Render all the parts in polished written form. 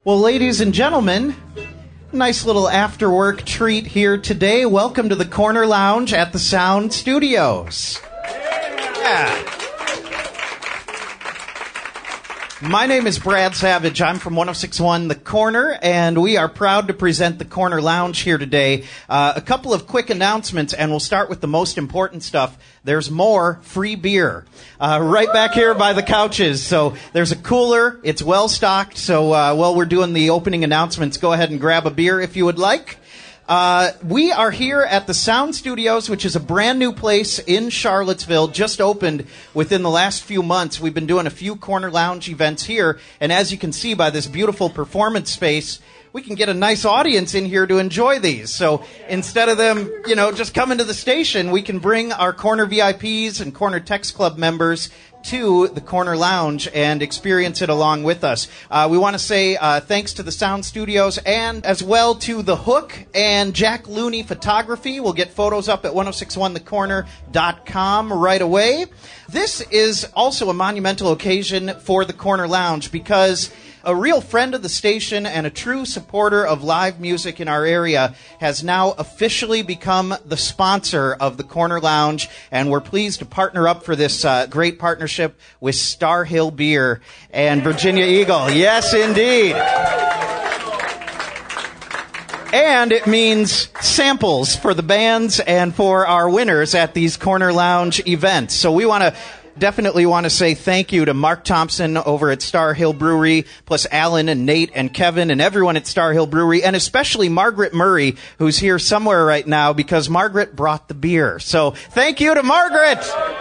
Well, ladies and gentlemen, nice little after-work treat here today. Welcome to the Corner Lounge at the Sound Studios. Yeah. My name is Brad Savage. I'm from 106.1 The Corner, and we are proud to present the Corner Lounge here today. A couple of quick announcements, and we'll start with the most important stuff. There's more free beer right back here by the couches. So there's a cooler. It's well stocked. So while we're doing the opening announcements, go ahead and grab a beer if you would like. We are here at the Sound Studios, which is a brand new place in Charlottesville, just opened within the last few months. We've been doing a few Corner Lounge events here, and as you can see by this beautiful performance space, we can get a nice audience in here to enjoy these. So instead of them, just coming to the station, we can bring our Corner VIPs and Corner Text Club members to the Corner Lounge and experience it along with us. We want to say thanks to the Sound Studios and as well to The Hook and Jack Looney Photography. We'll get photos up at 1061thecorner.com right away. This is also a monumental occasion for the Corner Lounge because a real friend of the station and a true supporter of live music in our area has now officially become the sponsor of the Corner Lounge, and we're pleased to partner up for this great partnership with Star Hill Beer and Virginia Eagle. Yes, indeed. And it means samples for the bands and for our winners at these Corner Lounge events. So we definitely want to say thank you to Mark Thompson over at Star Hill Brewery, plus Alan and Nate and Kevin and everyone at Star Hill Brewery, and especially Margaret Murray, who's here somewhere right now because Margaret brought the beer. So thank you to Margaret!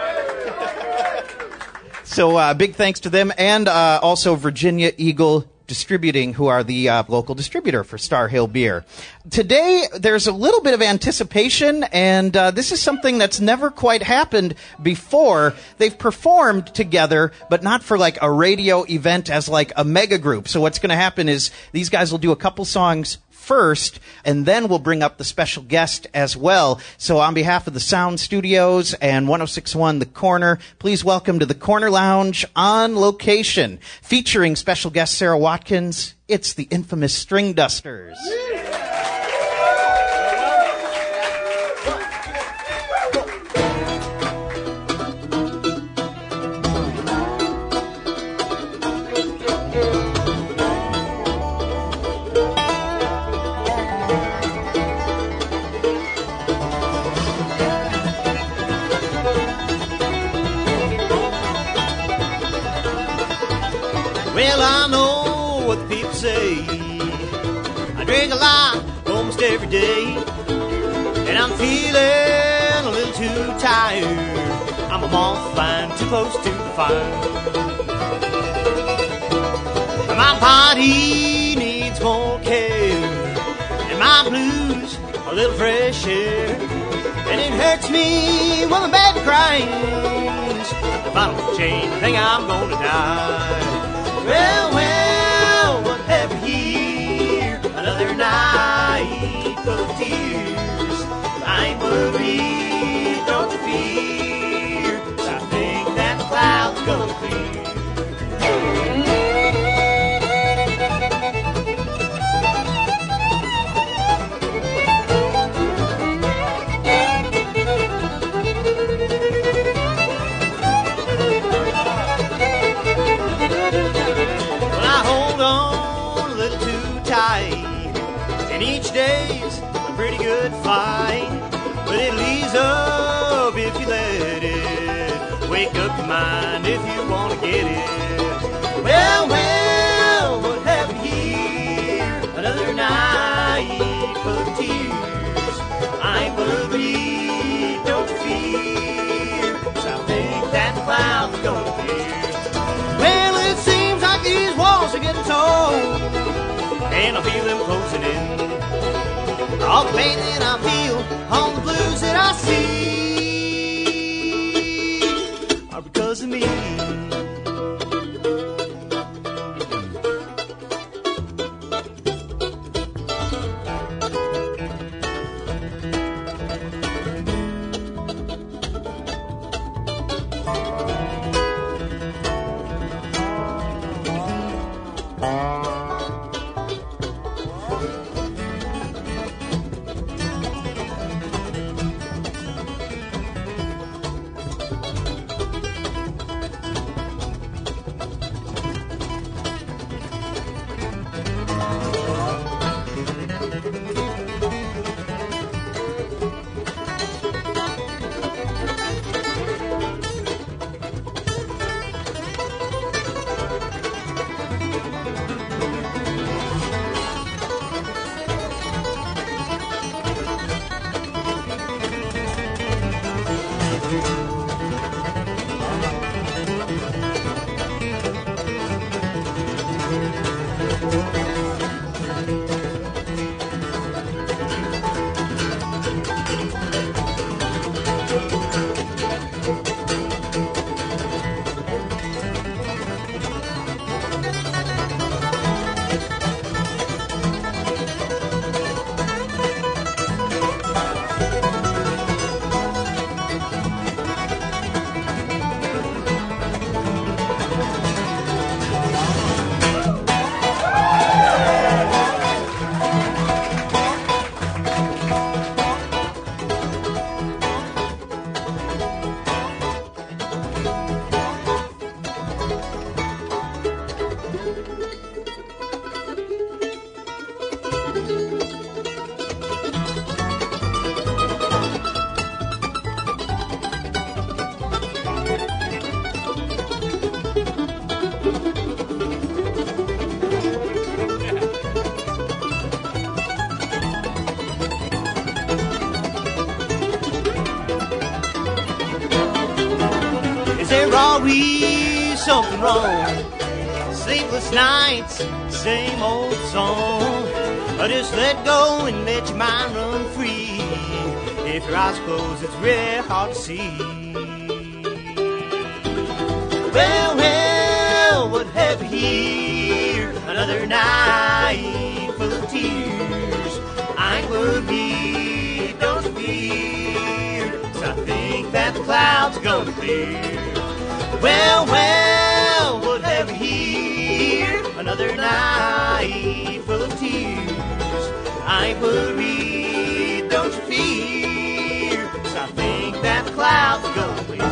So big thanks to them, and also Virginia Eagle Distributing, who are the local distributor for Star Hill Beer. Today, there's a little bit of anticipation, and this is something that's never quite happened before. They've performed together, but not for like a radio event as like a mega group. So what's going to happen is these guys will do a couple songs first, and then we'll bring up the special guest as well. So on behalf of the Sound Studios and 106.1 The Corner, please welcome to the Corner Lounge on location, featuring special guest Sarah Watkins. It's the infamous String Dusters. Well, I know what the people say. I drink a lot almost every day, and I'm feeling a little too tired. I'm a moth flying too close to the fire. My body needs more care, and my blues a little fresh air. And it hurts me when my baby cries. If I don't change, I think I'm gonna die. Well, what have we here? Another night full of tears. I ain't worried, don't you fear. I think that the cloud's gonna clear. And each day's a pretty good fight, but it leaves up if you let it. Wake up your mind if you want to get it. Well, what happened here? Another night full of tears. I ain't worried, don't you fear. 'Cause I think that the cloud's gonna clear. Well, it seems like these walls are getting tall, and I feel them closing in. All the pain that I feel, all the blues that I see are because of me. be something wrong. Sleepless nights, same old song. Just let go and let your mind run free. If your eyes closed, it's really hard to see. Well, well, what have you here? Another night full of tears. I ain't worried, don't you fear, 'cause I think that the clouds are gonna clear. Well, well, what have you here? Another night full of tears. I ain't worried, don't you fear, 'cause I think that the clouds are gonna clear.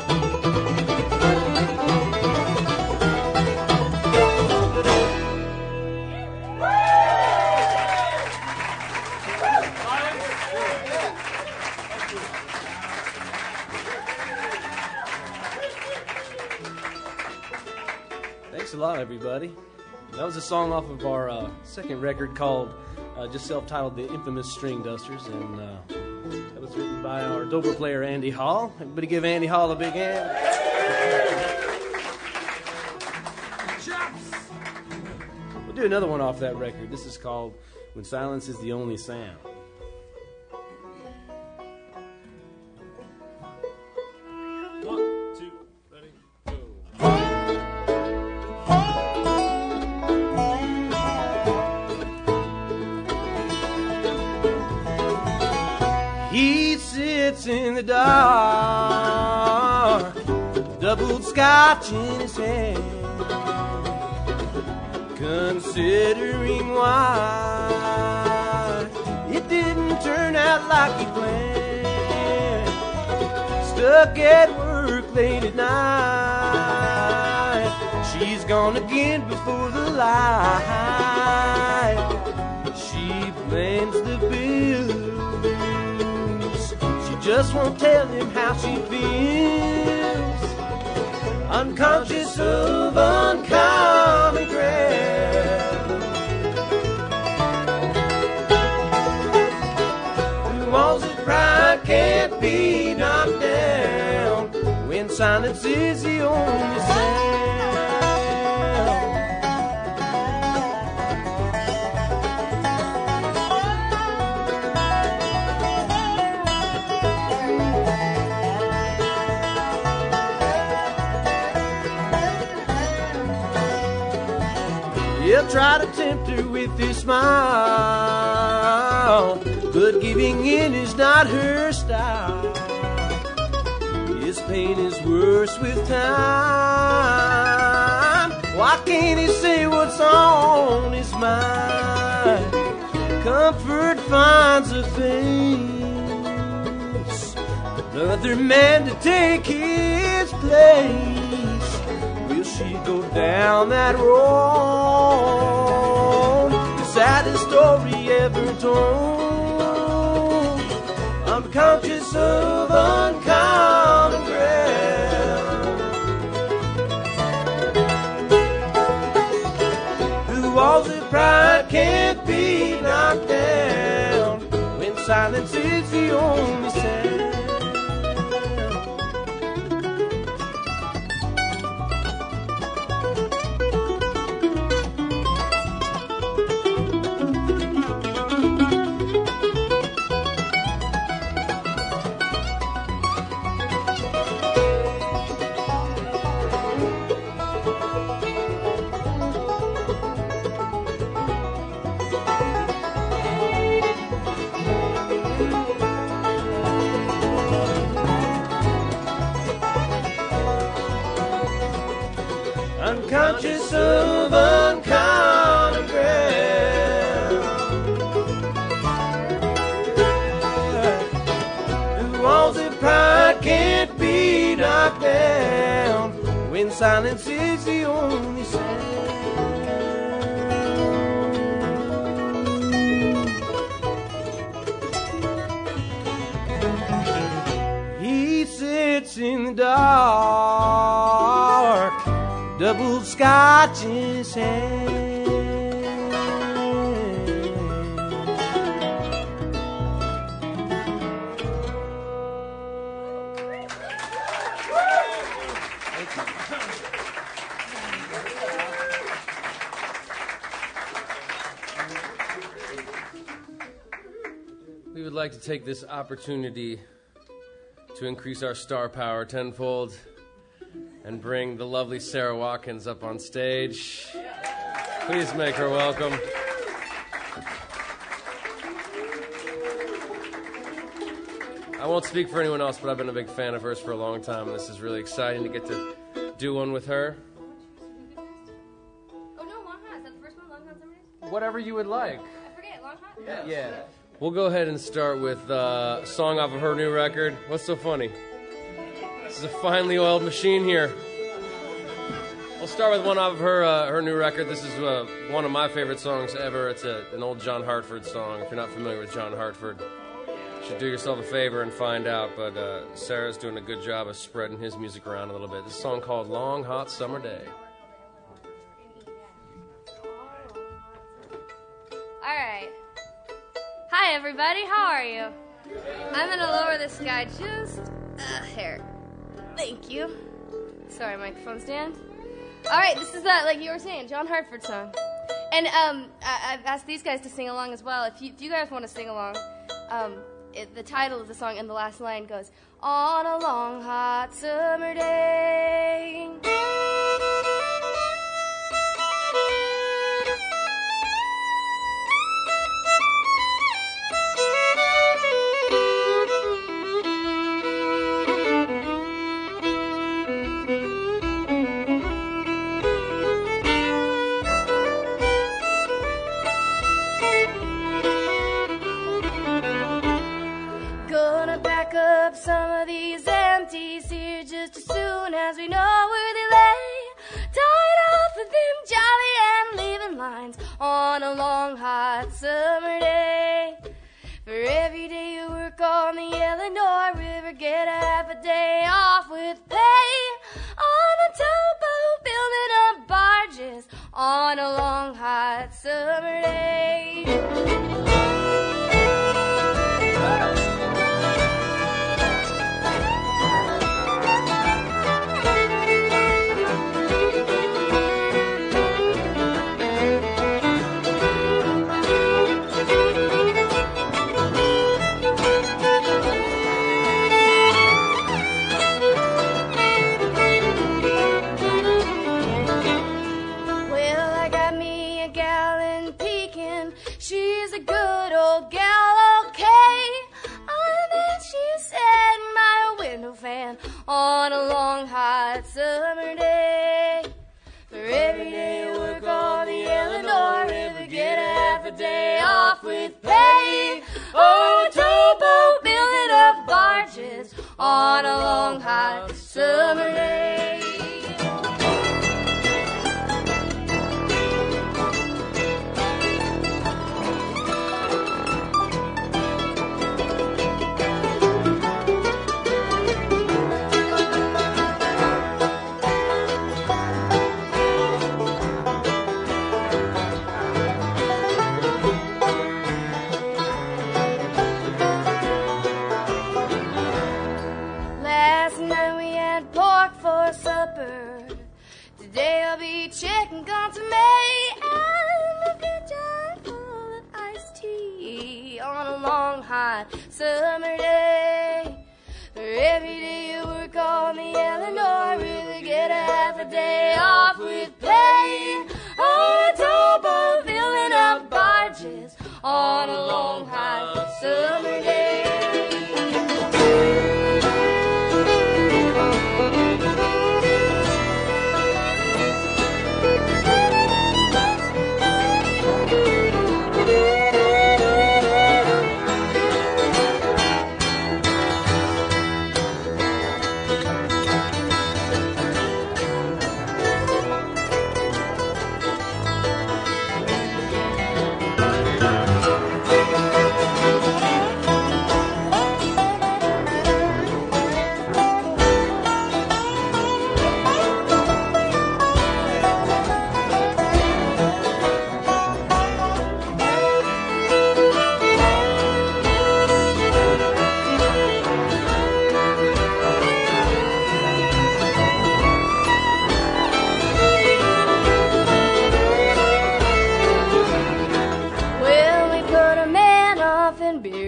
Thanks a lot, everybody. That was a song off of our second record called, just self-titled, The Infamous String Dusters, and that was written by our dobro player, Andy Hall. Everybody give Andy Hall a big hand. We'll do another one off that record. This is called When Silence is the Only Sound. In the dark, doubled scotch in his hand, considering why it didn't turn out like he planned. Stuck at work late at night, she's gone again before the light. She blames the bill, just won't tell him how she feels, unconscious of uncommon ground. The walls of pride can't be knocked down when silence is the only sound. He'll try to tempt her with his smile, but giving in is not her style. His pain is worse with time. Why can't he say what's on his mind? Comfort finds a face, another man to take his place. Will she go down that road? The saddest story ever told. Unconscious of uncommon ground. The walls of pride can't be knocked down when silence is the only sound. Unconscious of uncommon ground. The walls of pride can't be knocked down when silence is the only sound. He sits in the dark, double scotch in his hand. Thank you. would like to take this opportunity to increase our star power tenfold and bring the lovely Sarah Watkins up on stage. Please make her welcome. I won't speak for anyone else, but I've been a big fan of hers for a long time, and this is really exciting to get to do one with her. Oh, no, Long Hot. Is that the first one? Long Hot Summer Days? Whatever you would like. I forget. Long Hot? Yeah. We'll go ahead and start with a song off of her new record. What's so funny? This is a finely oiled machine here. We'll start with one off of her new record. This is one of my favorite songs ever. It's an old John Hartford song. If you're not familiar with John Hartford, you should do yourself a favor and find out. But Sarah's doing a good job of spreading his music around a little bit. This is a song called Long Hot Summer Day. All right. Hi, everybody. How are you? I'm going to lower this guy just a hair. Thank you. Sorry, microphone stand. All right, this is, like you were saying, John Hartford song. And I've asked these guys to sing along as well. If you guys want to sing along, the title of the song and the last line goes, on a long hot summer day. Some of these empties here just as soon as we know where they lay, tied off with them jolly and leaving lines on a long hot summer day. For every day you work on the Illinois River, get half a day off with pay on a towboat building up barges on a long hot summer day. She's a good old gal, okay. I bet she's setting my window fan on a long hot summer day. For every day you work on the Illinois River, get half a day off with pay. On a towboat building up barges on a long hot summer day. Today I'll be chicken consomme and a good jar full of iced tea on a long hot summer day. For every day you work on the Illinois River, get half a day off with pay on a towboat building up barges on a long hot summer day.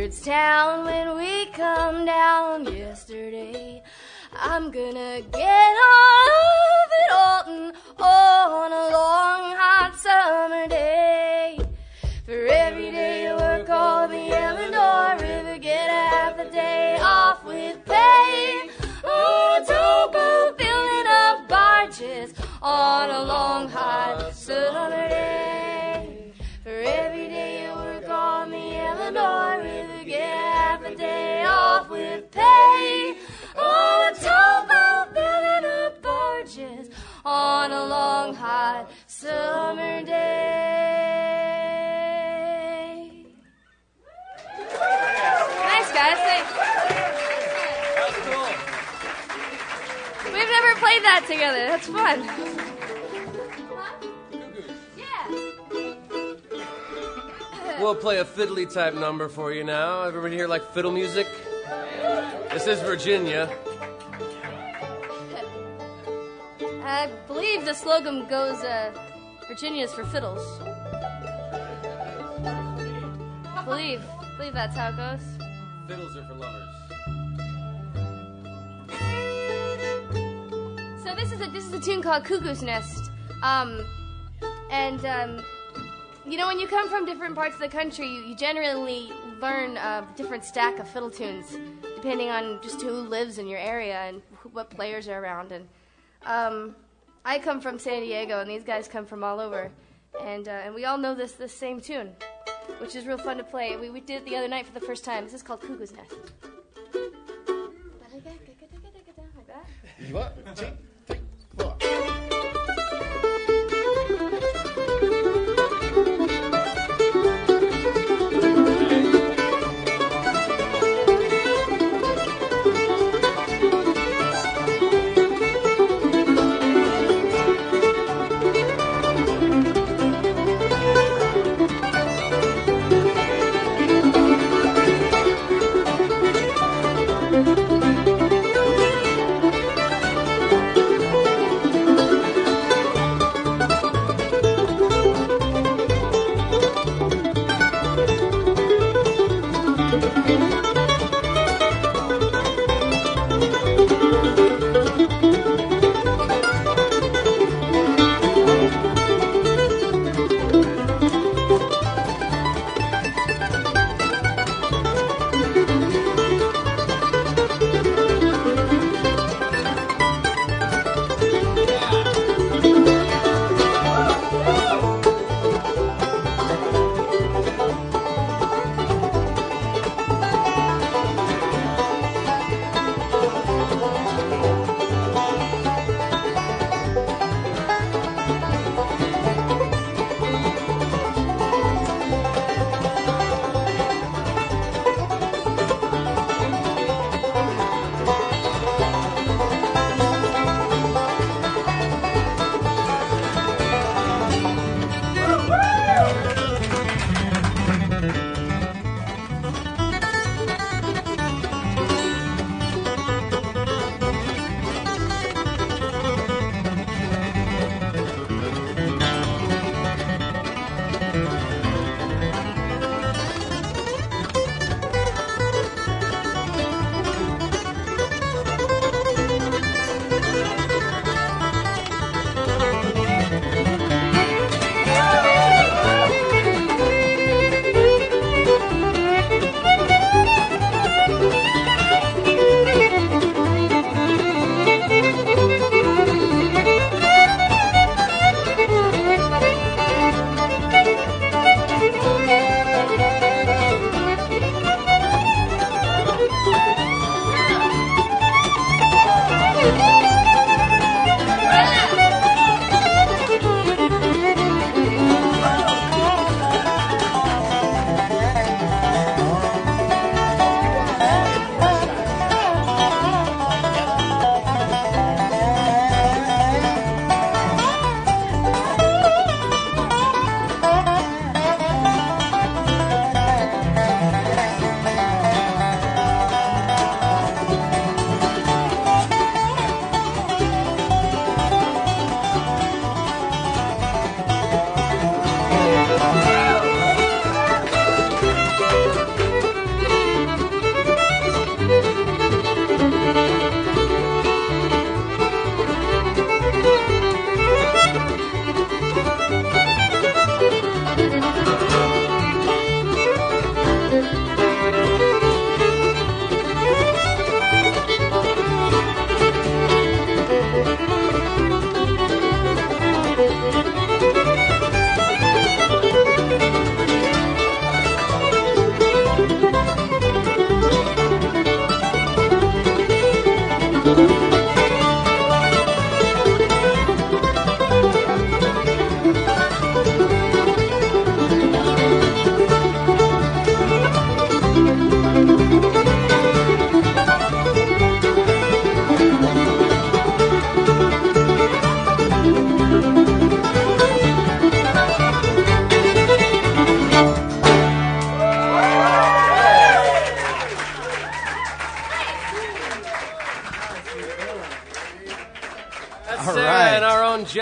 Town when we come down yesterday. I'm gonna get off at Alton on a long hot summer day. For every day you work on the Illinois River, get half a day off with pay. On a towboat filling up barges on a long hot summer day. For every day you work on the Illinois River, get half a day off with pay. On a towboat filling up barges on a long hot summer day. Nice, guys. Thanks. That was cool. We've never played that together. That's fun. We'll play a fiddly type number for you now. Everybody here like fiddle music? This is Virginia. I believe the slogan goes, Virginia's for fiddles. I believe that's how it goes. Fiddles are for lovers. So this is a tune called Cuckoo's Nest. You know, when you come from different parts of the country, you generally learn a different stack of fiddle tunes, depending on just who lives in your area and what players are around. And I come from San Diego, and these guys come from all over, and we all know this same tune, which is real fun to play. We did it the other night for the first time. This is called Cuckoo's Nest. Like that. 1, 2, 3, 4.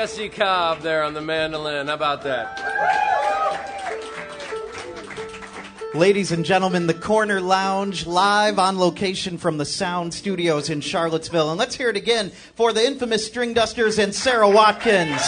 Jesse Cobb there on the mandolin. How about that? Ladies and gentlemen, the Corner Lounge, live on location from the Sound Studios in Charlottesville. And let's hear it again for the infamous String Dusters and Sarah Watkins.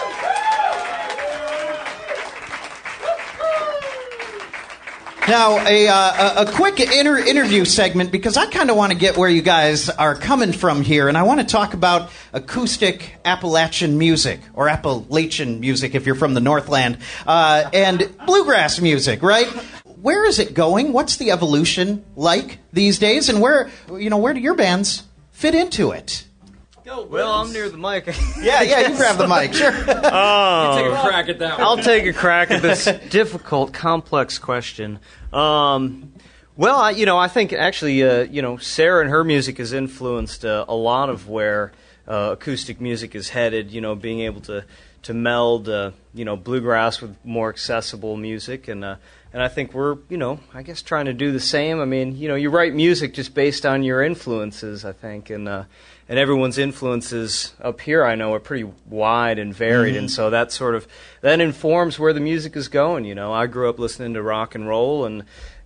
Now, a quick interview segment, because I kind of want to get where you guys are coming from here, and I want to talk about acoustic Appalachian music, or Appalachian music if you're from the Northland, and bluegrass music, right? Where is it going? What's the evolution like these days, and where do your bands fit into it? Well, I'm near the mic. Yeah, you grab the mic, sure. You take a crack at that one. I'll take a crack at this difficult, complex question. Well, I think actually, Sarah and her music has influenced a lot of where acoustic music is headed. Being able to meld, bluegrass with more accessible music, and I think we're, trying to do the same. I mean, you write music just based on your influences, I think, and everyone's influences up here, I know, are pretty wide and varied, and so that informs where the music is going. I grew up listening to rock and roll and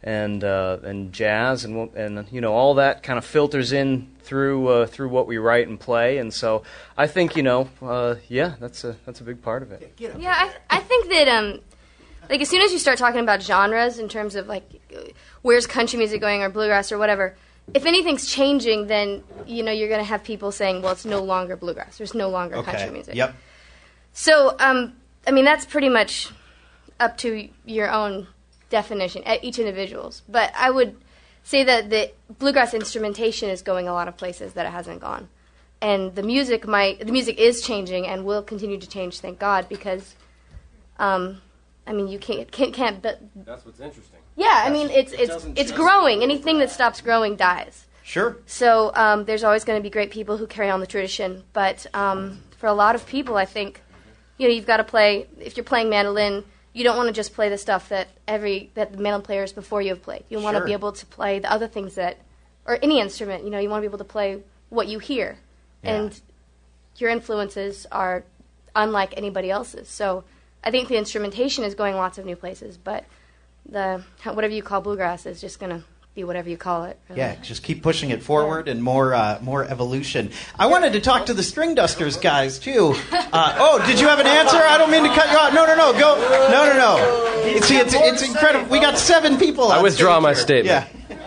jazz, and all that kind of filters in through what we write and play, and so I think that's a big part of it. Yeah, I think that as soon as you start talking about genres in terms of where's country music going or bluegrass or whatever, if anything's changing, then you're going to have people saying, well, it's no longer bluegrass. There's no longer country music. Yep. So, that's pretty much up to your own definition, each individual's. But I would say that the bluegrass instrumentation is going a lot of places that it hasn't gone, and the music is changing and will continue to change. Thank God, because, you can't. That's what's interesting. Yeah, it's growing. Anything that stops growing dies. Sure. So there's always going to be great people who carry on the tradition, but for a lot of people, I think, you've got to play. If you're playing mandolin, you don't want to just play the stuff that the mandolin players before you have played. You want to be able to play the other things or any instrument. You want to be able to play what you hear, and your influences are unlike anybody else's. So I think the instrumentation is going lots of new places, but whatever you call bluegrass is just going to be whatever you call it. Really. Yeah, just keep pushing it forward and more evolution. I wanted to talk to the String Dusters guys too. Did you have an answer? I don't mean to cut you off. No, go. No. See, it's incredible. We got 7 people. I withdraw my statement. Yeah.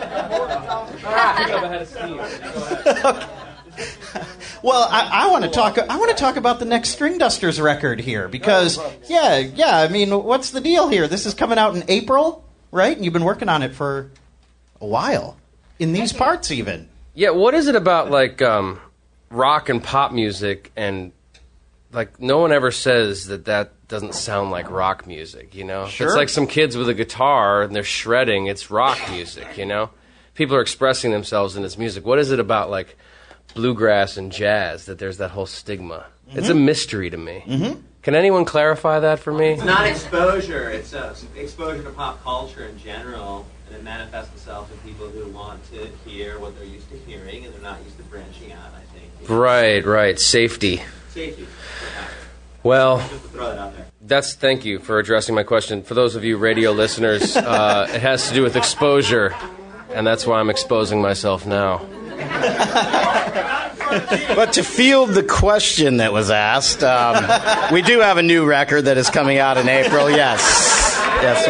Okay. Well, I want to talk about the next String Dusters record here because what's the deal here? This is coming out in April, right? And you've been working on it for a while in these parts, even. Yeah, what is it about rock and pop music, and no one ever says that doesn't sound like rock music? Sure. It's like some kids with a guitar and they're shredding. It's rock music. People are expressing themselves in this music. What is it about bluegrass and jazz that there's that whole stigma? Mm-hmm. It's a mystery to me. Mm-hmm. Can anyone clarify that for me? It's not exposure. It's exposure to pop culture in general, and it manifests itself in people who want to hear what they're used to hearing, and they're not used to branching out, I think. Right. Safety. Well, just to throw that out there. Thank you for addressing my question. For those of you radio listeners, it has to do with exposure, and that's why I'm exposing myself now. But to field the question that was asked, we do have a new record that is coming out in April. Yes,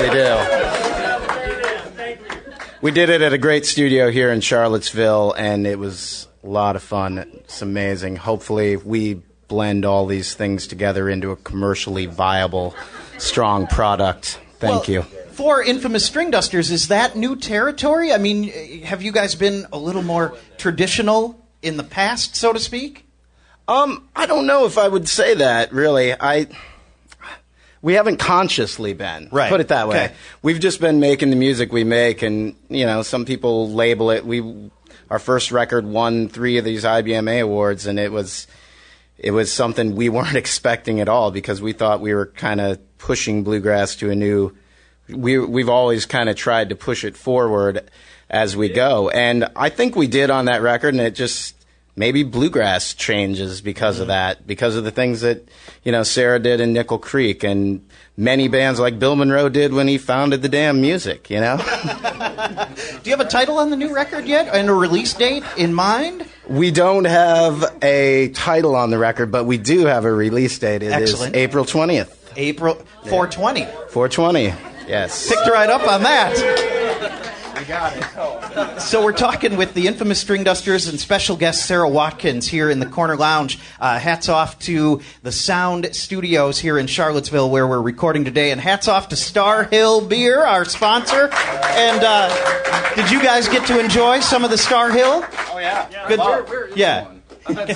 we do. We did it at a great studio here in Charlottesville, and it was a lot of fun. It's amazing. Hopefully we blend all these things together into a commercially viable, strong product. Thank you. For Infamous String Dusters, is that new territory? I mean, have you guys been a little more traditional in the past, so to speak? I don't know if I would say that, really. We haven't consciously been. Right. Put it that way. Okay. We've just been making the music we make, and, some people label it. Our first record won 3 of these IBMA awards, and it was something we weren't expecting at all, because we thought we were kind of pushing bluegrass to a new... We've always kind of tried to push it forward as we go, and I think we did on that record, and it just maybe bluegrass changes because of that, because of the things that, Sarah did in Nickel Creek and many bands like Bill Monroe did when he founded the damn music, Do you have a title on the new record yet and a release date in mind? We don't have a title on the record, but we do have a release date. It Excellent. is April 20th. April 420. 420, yes. Picked right up on that. I got it. So we're talking with the infamous String Dusters and special guest Sarah Watkins here in the Corner Lounge. Hats off to the Sound Studios here in Charlottesville where we're recording today. And hats off to Star Hill Beer, our sponsor. And did you guys get to enjoy some of the Star Hill? Oh, yeah. Good. I've had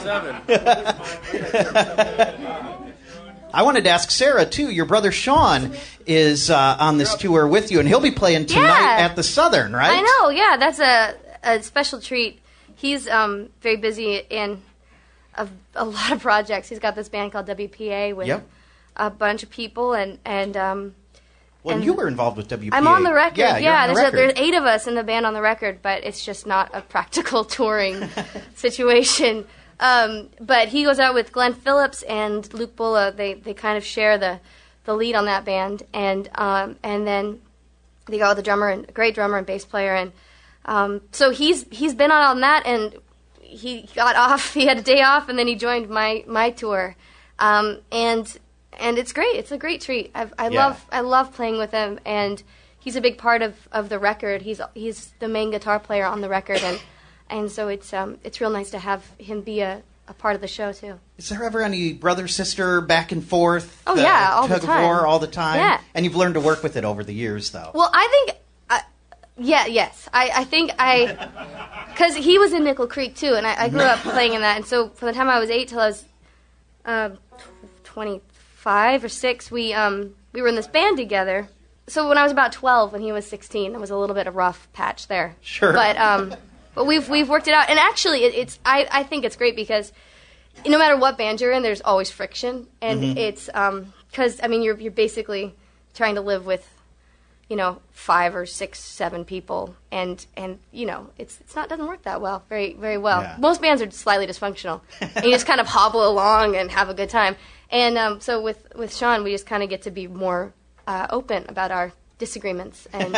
7. I wanted to ask Sarah, too. Your brother Sean is on this tour with you, and he'll be playing tonight at the Southern, right? I know, yeah. That's a special treat. He's very busy in a lot of projects. He's got this band called WPA with a bunch of people, and you were involved with WPA. I'm on the record. Yeah, there's 8 of us in the band on the record, but it's just not a practical touring situation. But he goes out with Glenn Phillips and Luke Bulla. They kind of share the lead on that band, and then they go with a great drummer and bass player, and so he's been on that, and he got off. He had a day off, and then he joined my tour, and it's great. It's a great treat. I love playing with him, and he's a big part of the record. He's the main guitar player on the record, and so it's real nice to have him be a part of the show too. Is there ever any brother-sister back and forth? Oh yeah, all the tug time. Of war all the time? Yeah. And you've learned to work with it over the years, though. Well, I think, I think because he was in Nickel Creek too, and I grew up playing in that, and so from the time I was 8 till I was 25 or 6, we were in this band together. So when I was about 12, when he was 16, it was a little bit of a rough patch there. Sure. But we've worked it out, and actually, I think it's great because no matter what band you're in, there's always friction, and it's because you're basically trying to live with 5 or 6, 7 people, and doesn't work that well, very very well. Yeah. Most bands are slightly dysfunctional, and you just kind of hobble along and have a good time. And so with Sean, we just kind of get to be more open about our disagreements and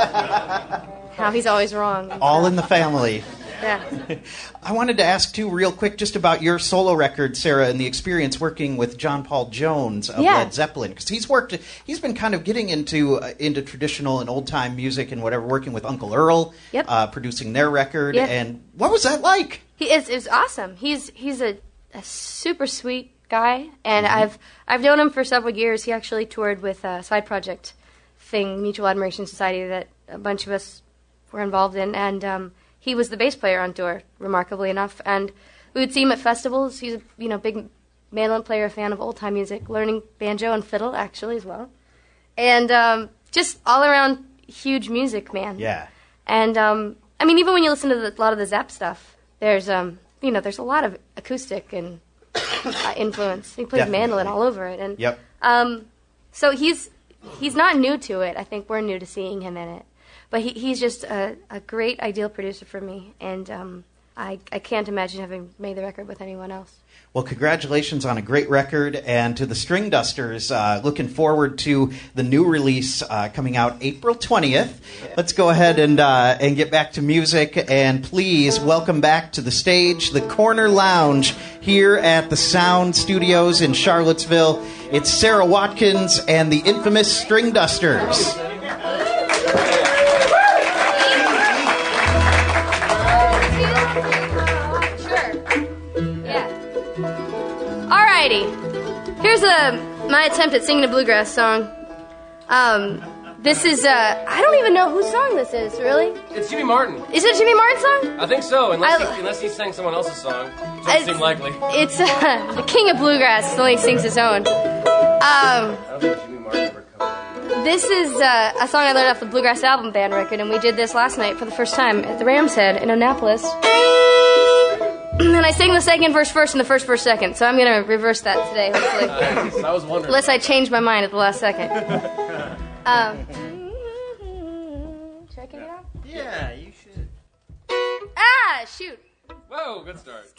how he's always wrong. All in the family. Yeah. I wanted to ask, too, real quick, just about your solo record, Sarah, and the experience working with John Paul Jones of Led Zeppelin. Because he's been kind of getting into traditional and old-time music and whatever, working with Uncle Earl, producing their record. Yep. And what was that like? It's awesome. He's a super sweet guy, and I've known him for several years. He actually toured with a side project thing, Mutual Admiration Society, that a bunch of us were involved in, and he was the bass player on tour, remarkably enough, and we would see him at festivals. He's a big mandolin player, a fan of old-time music, learning banjo and fiddle, actually, as well, and just all-around huge music man. Yeah. And, even when you listen to a lot of the Zapp stuff, there's a lot of acoustic and influence. He plays mandolin all over it, and so he's not new to it. I think we're new to seeing him in it. But he's just a great, ideal producer for me, and I can't imagine having made the record with anyone else. Well, congratulations on a great record, and to the String Dusters, looking forward to the new release coming out April 20th. Let's go ahead and get back to music, and please welcome back to the stage the Corner Lounge here at the Sound Studios in Charlottesville. It's Sarah Watkins and the infamous String Dusters. Here's my attempt at singing a bluegrass song. This is, I don't even know whose song this is, really. It's Jimmy Martin. Is it a Jimmy Martin song? I think so, unless he sang someone else's song. Doesn't seem likely. It's the king of bluegrass, the way he sings his own. I don't think Jimmy Martin ever covered. This is a song I learned off the Bluegrass Album Band record, and we did this last night for the first time at the Ram's Head in Annapolis. And I sang the second verse first and the first verse second, so I'm going to reverse that today, hopefully. I was wondering. Unless I change my mind at the last second. Should I kick it off? Yeah, you should. Ah, shoot. Whoa, good start.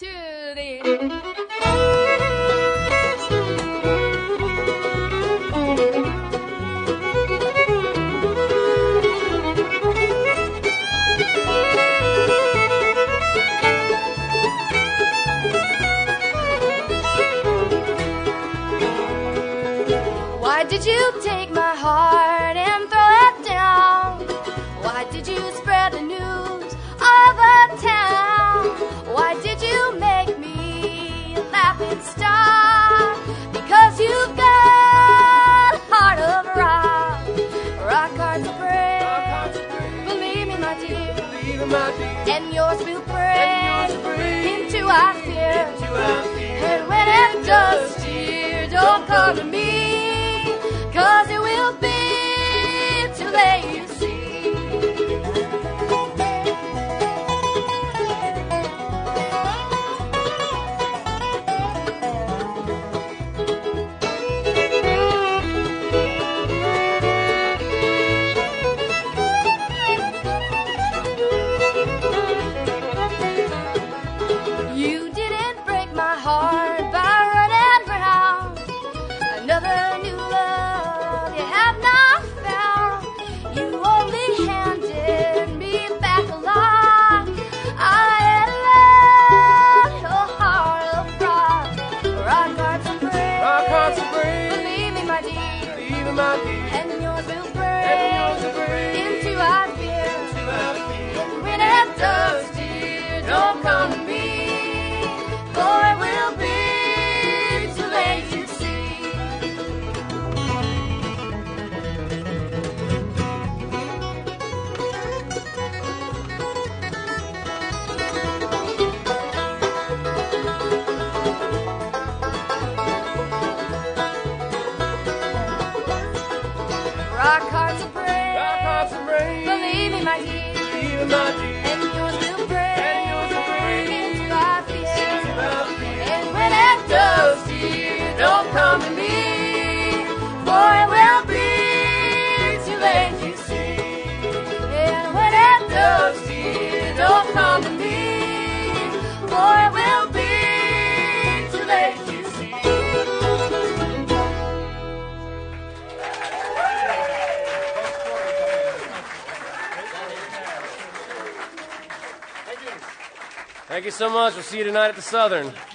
Why did you take my heart and throw it down? Why did you spread the news of a town? Why did you make me a laughing star? Because you've got a heart of rock. Rock hearts of bread. Believe me, my dear. And yours will break into our fear. And when it does, dear, don't come to me. 'Cause it will be too late, you see. You didn't break my heart by running round another new love you have not found. You only handed me back a lie. I had loved your heart of rock. Rock hearts of bread. Believe me, my dear. And yours will break into our fear. And when it does, dear, don't come to me. For it will be too late, you see. Rock hearts of bread. Believe me, my dear. And yours will break into our fear. And when it does, dear, don't come to me. For it will be too late, you see. And when it does, dear, don't come to me. For it will be too late, you see. Thank you so much. We'll see you tonight at the Southern.